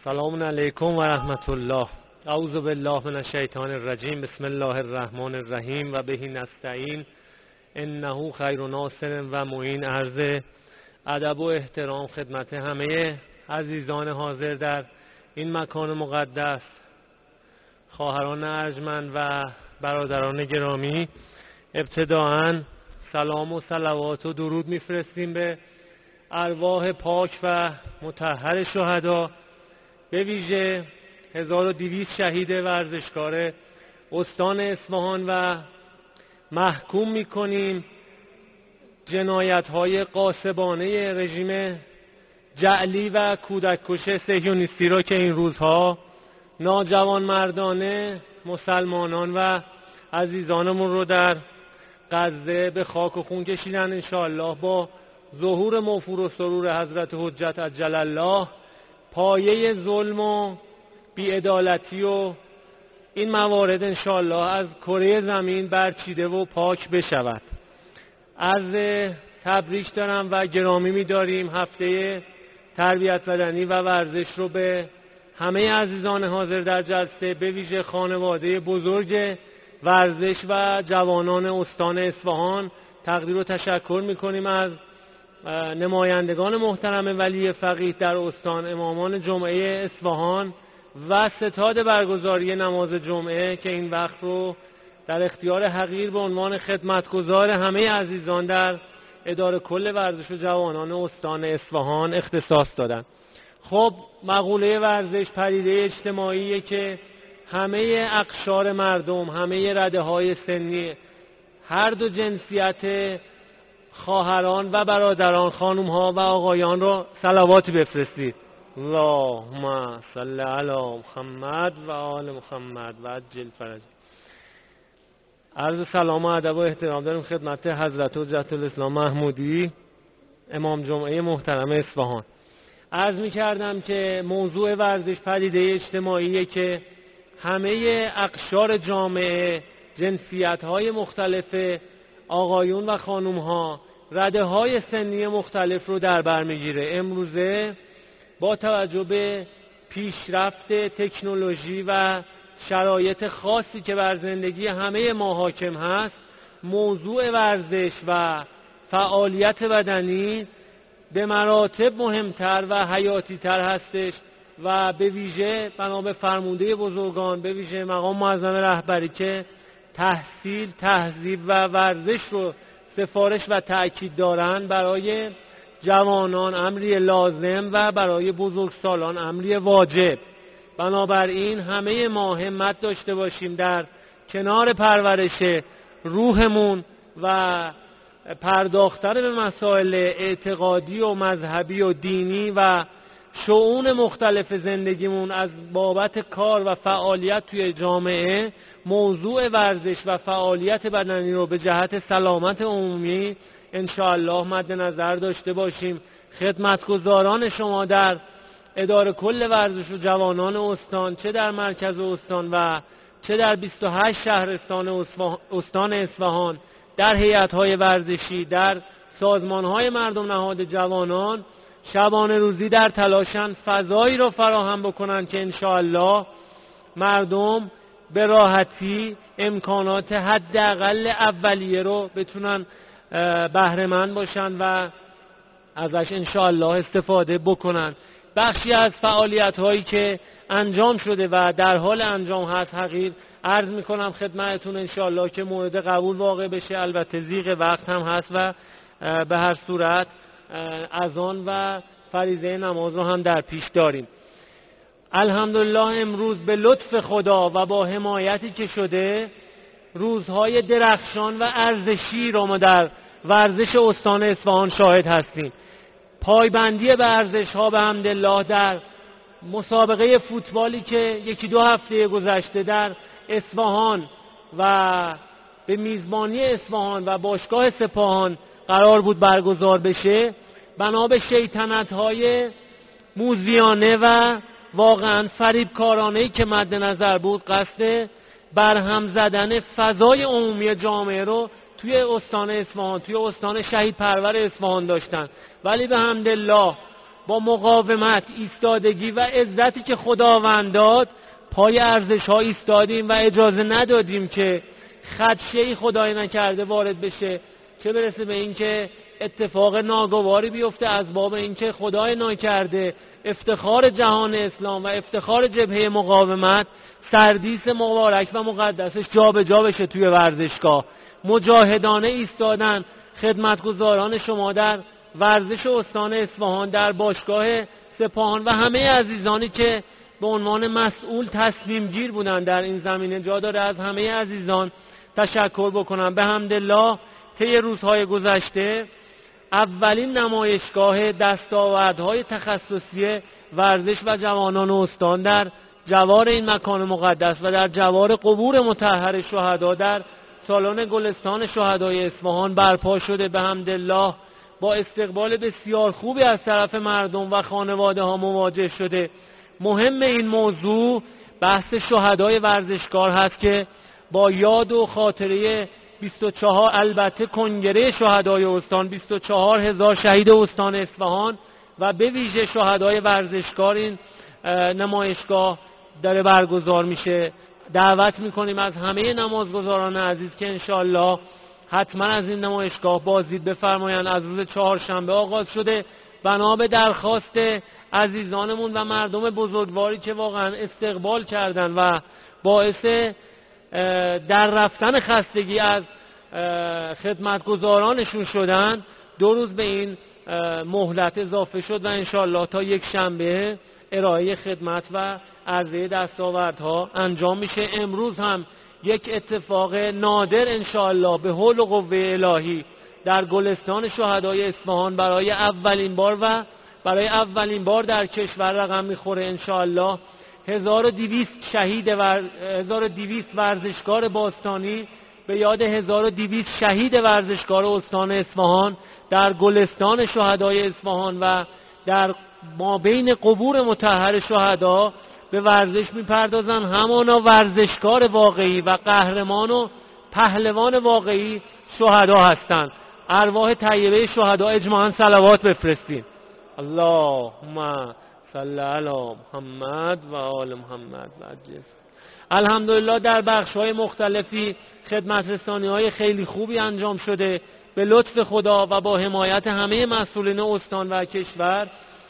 سلام علیکم و رحمت الله. اعوذ بالله من الشیطان الرجیم. بسم الله الرحمن الرحیم و بهی نستعین انه خیر ناصر و معین. عرض ادب و احترام خدمت همه عزیزان حاضر در این مکان مقدس، خواهران ارجمند و برادران گرامی. ابتداءً سلام و صلوات و درود میفرستیم به ارواح پاک و مطهر شهدا، به ویژه 1200 شهید ورزشکار استان اصفهان و محکوم میکنیم جنایت‌های غاصبانه رژیم جعلی و کودککش صهیونیستی را که این روزها ناجوانمردانه مسلمانان و عزیزانمون رو در غزه به خاک و خون کشیدن. انشاءالله با ظهور موفور و سرور حضرت حجت عجل الله پایه ظلم و بی‌عدالتی و این موارد انشاءالله از کره زمین برچیده و پاک بشود. عرض تبریک دارم و گرامی می‌داریم هفته تربیت بدنی و ورزش رو به همه عزیزان حاضر در جلسه، به ویژه خانواده بزرگ ورزش و جوانان استان اصفهان تقدیر و تشکر می‌کنیم. از نمایندگان محترم ولی فقیه در استان، امامان جمعه اصفهان و ستاد برگزاری نماز جمعه که این وقت رو در اختیار حقیر به عنوان خدمتگزار همه عزیزان در اداره کل ورزش و جوانان استان اصفهان اختصاص دادن. خب، مقوله ورزش پدیده اجتماعیه که همه اقشار مردم، همه رده‌های سنی، هر دو جنسیت خواهران و برادران، خانوم‌ها و آقایان رو صلوات بفرستید. اللهم صل علی محمد و آل محمد و عجل فرج. عرض سلام و ادب و احترام داریم خدمت حضرت حجت الاسلام محمودی امام جمعه محترم اصفهان. عرض می‌کردم که موضوع ورزش پدیده اجتماعیه که همه اقشار جامعه، جنسیت‌های مختلف آقایون و خانوم‌ها، رده‌های سنی مختلف رو در بر می‌گیره. امروزه با توجه به پیشرفت تکنولوژی و شرایط خاصی که بر زندگی همه ما حاکم هست، موضوع ورزش و فعالیت بدنی به مراتب مهمتر و حیاتی‌تر هستش و به ویژه بنا به فرموده بزرگان، به ویژه مقام معظم رهبری که تحصیل، تهذیب و ورزش رو سفارش و تأکید دارن، برای جوانان امری لازم و برای بزرگسالان امری واجب. بنابراین همه ما همت داشته باشیم در کنار پرورش روحمون و پرداختن به مسائل اعتقادی و مذهبی و دینی و شؤون مختلف زندگیمون از بابت کار و فعالیت توی جامعه، موضوع ورزش و فعالیت بدنی رو به جهت سلامت عمومی انشاءالله مد نظر داشته باشیم. خدمتگزاران شما در اداره کل ورزش و جوانان استان، چه در مرکز استان و چه در 28 شهرستان استان اصفهان، در هیئت‌های ورزشی، در سازمان‌های مردم نهاد جوانان، شبانه روزی در تلاشن فضایی رو فراهم بکنن که انشاءالله مردم به راحتی امکانات حداقل اولیه رو بتونن بهره‌مند باشن و ازش انشاءالله استفاده بکنن. بخشی از فعالیت‌هایی که انجام شده و در حال انجام هست حقیر عرض میکنم خدمتتون انشاءالله که مورد قبول واقع بشه. البته ضیق وقت هم هست و به هر صورت اذان و فریضه نماز رو هم در پیش داریم. الحمدلله امروز به لطف خدا و با حمایتی که شده روزهای درخشان و ارزشی رو ما در ورزش استان اصفهان شاهد هستیم. پایبندی به ارزش‌ها به حمدالله در مسابقه فوتبالی که یکی دو هفته گذشته در اصفهان و به میزبانی اصفهان و باشگاه سپاهان قرار بود برگزار بشه، بنا به شیطنت‌های موذیانه و واقعا فریبکارانه‌ای که مد نظر بود، قصد برهم زدن فضای عمومی جامعه رو توی استان اصفهان، توی استان شهید پرور اصفهان داشتن. ولی به حمدالله با مقاومت، ایستادگی و عزتی که خداوند داد پای ارزش ها ایستادیم و اجازه ندادیم که خدشه‌ای خدای نکرده وارد بشه، چه برسه به این که اتفاق ناگواری بیفته از باب این که خدای ناکرده افتخار جهان اسلام و افتخار جبهه مقاومت سردیس مبارک و مقدسش جا به جا بشه توی ورزشگاه. مجاهدانه ایستادن خدمتگزاران شما در ورزش استان اصفهان، در باشگاه سپاهان و همه عزیزانی که به عنوان مسئول تصمیم گیر بودن در این زمینه. جا داره از همه عزیزان تشکر بکنم. به حمدالله طی روزهای گذشته اولین نمایشگاه دستاوردهای تخصصی ورزش و جوانان استان در جوار این مکان مقدس و در جوار قبور مطهر شهدا در سالن گلستان شهدای اصفهان برپا شده. به حمدالله با استقبال بسیار خوبی از طرف مردم و خانواده ها مواجه شده. مهم این موضوع بحث شهدای ورزشکار هست که با یاد و خاطره 24 البته کنگره شهدای استان، 24,000 شهید استان اصفهان و به ویژه شهدای ورزشکار این نمایشگاه داره برگزار میشه. دعوت میکنیم از همه نمازگزاران عزیز که انشالله حتما از این نمایشگاه بازدید بفرمایند. از روز چهارشنبه آغاز شده بنا به درخواست عزیزانمون و مردم بزرگواری که واقعا استقبال کردن و باعث در رفتن خستگی از خدمتگزارانشون شدن. 2 روز به این مهلت اضافه شد و انشالله تا یک شنبه ارائه خدمت و عرضه دستاوردها انجام میشه. امروز هم یک اتفاق نادر انشالله به حول و قوه الهی در گلستان شهدای اصفهان برای اولین بار در کشور رقم میخوره. انشالله 1200 شهید و 1200 ورزشکار باستانی به یاد 1200 شهید ورزشکار استان اصفهان در گلستان شهدای اصفهان و در مابین قبور مطهر شهدا به ورزش میپردازن. همانا ورزشکار واقعی و قهرمان و پهلوان واقعی شهدا هستند. ارواح طیبه شهدا اجماعاً صلوات بفرستین. اللهم صل علی محمد و آل محمد و عجل. الحمدلله در بخش‌های مختلفی خدمت رسانی‌های خیلی خوبی انجام شده به لطف خدا و با حمایت همه مسئولین استان و کشور.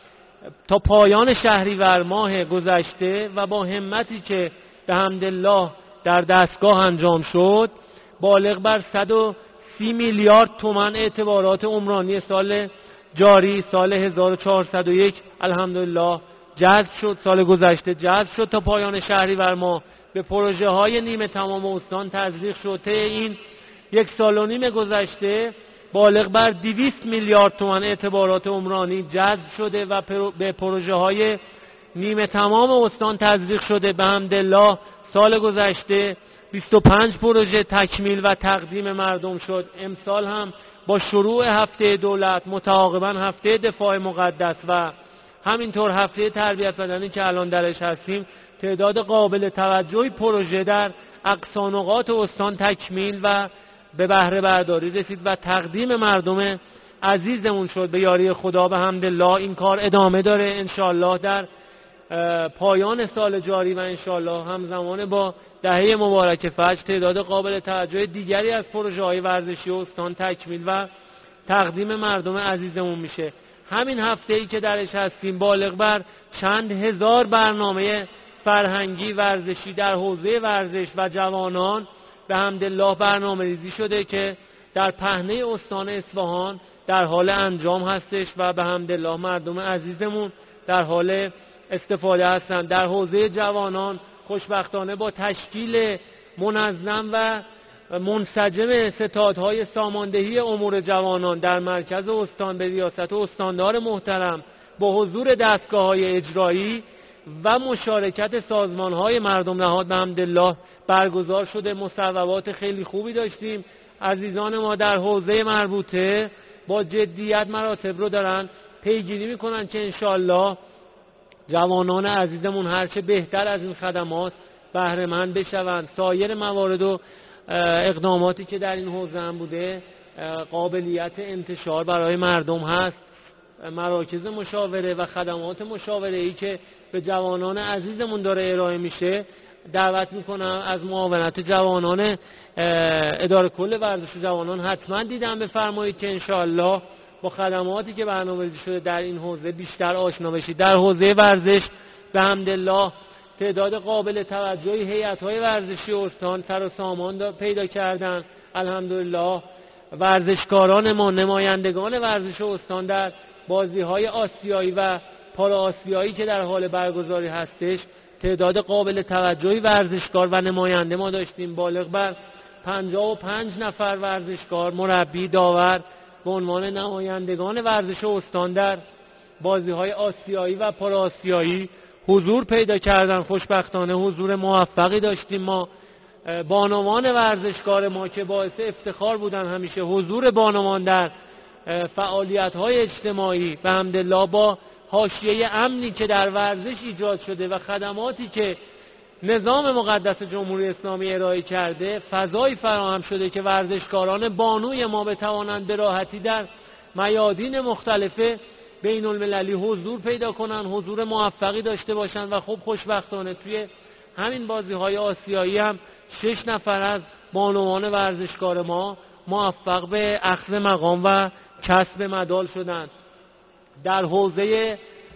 تا پایان شهریور ماه گذشته و با همتی که به حمدالله در دستگاه انجام شد بالغ بر 130 میلیارد تومان اعتبارات عمرانی سال جاری سال 1401 الحمدلله جذب شد. سال گذشته جذب شد. تا پایان شهریور ماه به پروژه های نیمه تمام استان تزریق شد. طی این 1 سال و نیم گذشته بالغ بر 200 میلیارد تومان اعتبارات عمرانی جذب شده و به پروژه های نیمه تمام استان تزریق شده. به حمدالله سال گذشته 25 پروژه تکمیل و تقدیم مردم شد. امسال هم با شروع هفته دولت متعاقباً هفته دفاع مقدس و همینطور هفته تربیت بدنی که الان درش هستیم تعداد قابل توجهی پروژه در اقصانقاط استان تکمیل و به بهره برداری رسید و تقدیم مردم عزیزمون شد. به یاری خدا به حمدالله این کار ادامه داره. انشالله در پایان سال جاری و انشالله همزمان با دهه مبارک فجر تعداد قابل توجه دیگری از پروژه های ورزشی استان تکمیل و تقدیم مردم عزیزمون میشه. همین هفته ای که درش هستیم بالغ بر چند هزار برنامه فرهنگی ورزشی در حوزه ورزش و جوانان به حمدالله برنامه ریزی شده که در پهنه استان اصفهان در حال انجام هستش و به حمدالله مردم عزیزمون در حال استفاده هستند. در حوزه جوانان خوشبختانه با تشکیل منظم و منسجم ستادهای ساماندهی امور جوانان در مرکز استان به ریاست استاندار محترم با حضور دستگاه‌های اجرایی و مشارکت سازمان‌های مردم نهاد به حمدالله برگزار شده. مصوبات خیلی خوبی داشتیم. عزیزان ما در حوزه مربوطه با جدیت مراتب رو دارن پیگیری میکنن که انشالله جوانان عزیزمون هرچه بهتر از این خدمات بهره مند بشوند. سایر موارد و اقداماتی که در این حوزه هم بوده قابلیت انتشار برای مردم هست. مراکز مشاوره و خدمات مشاوره‌ای که به جوانان عزیزمون داره ارائه میشه دعوت میکنم از معاونت جوانان اداره کل ورزش جوانان حتما دیدن بفرمایید که انشاءالله با خدماتی که برنامه‌ریزی شده در این حوزه بیشتر آشنا بشید. در حوزه ورزش به حمدالله تعداد قابل توجهی هیئت‌های ورزشی استان سر و سامان پیدا کردن. الحمدلله ورزشکاران ما، نمایندگان ورزش استان در بازی‌های آسیایی و پارا آسیایی که در حال برگزاری هستش تعداد قابل توجهی ورزشکار و نماینده ما داشتیم. بالغ بر 55 نفر ورزشکار، مربی، داور به عنوان نمایندگان ورزش استان در بازی‌های آسیایی و پارا آسیایی حضور پیدا کردن. خوشبختانه حضور موفقی داشتیم. ما بانوان ورزشکار ما که باعث افتخار بودن همیشه حضور بانوان در فعالیت‌های اجتماعی به حمدالله با حاشیه امنی که در ورزش ایجاد شده و خدماتی که نظام مقدس جمهوری اسلامی ارائه کرده فضایی فراهم شده که ورزشکاران بانوی ما بتوانند به راحتی در میادین مختلف بین المللی حضور پیدا کنن، حضور موفقی داشته باشن و خب خوشبختانه توی همین بازی‌های آسیایی هم 6 نفر از بانوان ورزشکار ما موفق به اخذ مقام و کسب مدال شدند. در حوزه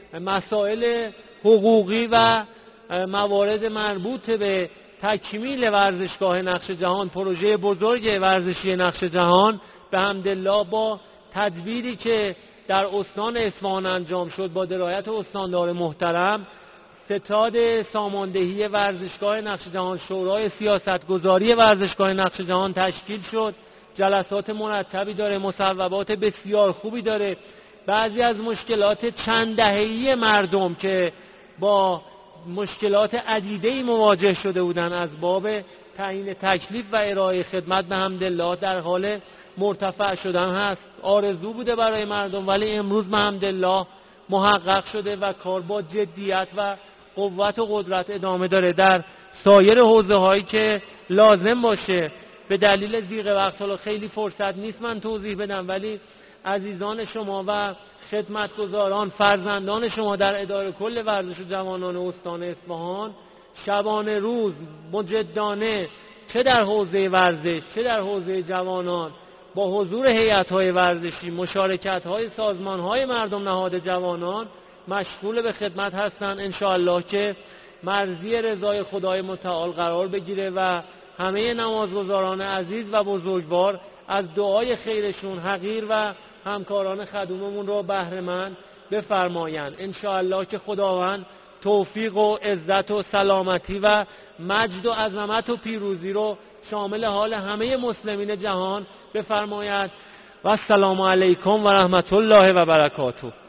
مسائل حقوقی و موارد مربوط به تکمیل ورزشگاه نقش جهان، پروژه بزرگ ورزشی نقش جهان به حمدالله با تدبیری که در استان اصفهان انجام شد با درایت استاندار محترم، ستاد ساماندهی ورزشگاه نقش جهان، شورای سیاستگذاری ورزشگاه نقش جهان تشکیل شد. جلسات مرتبی داره، مصوبات بسیار خوبی داره. بعضی از مشکلات چند دهه‌ای مردم که با مشکلات عدیده‌ای مواجه شده بودن از باب تعیین تکلیف و ارائه خدمت به حمدالله در حال مرتفع شدن هست. آرزو بوده برای مردم ولی امروز به حمدالله محقق شده و کار با جدیت و قوت و قدرت ادامه داره. در سایر حوزه هایی که لازم باشه به دلیل ضیق وقت حالا خیلی فرصت نیست من توضیح بدم، ولی عزیزان شما و خدمتگزاران فرزندان شما در اداره کل ورزش جوانان استان اصفهان شبانه روز مجدانه چه در حوزه ورزش چه در حوزه جوانان با حضور هیئت‌های ورزشی، مشارکت‌های سازمان‌های مردم نهاد جوانان مشغول به خدمت هستند. انشاءالله که مرضی رضای خدای متعال قرار بگیره و همه نمازگزاران عزیز و بزرگوار از دعای خیرشون حقیر و همکاران خدوممون رو بهره مند بفرمایند. انشاءالله که خداوند توفیق و عزت و سلامتی و مجد و عظمت و پیروزی رو شامل حال همه مسلمین جهان بفرماید. و السلام علیکم و رحمت الله و برکاته.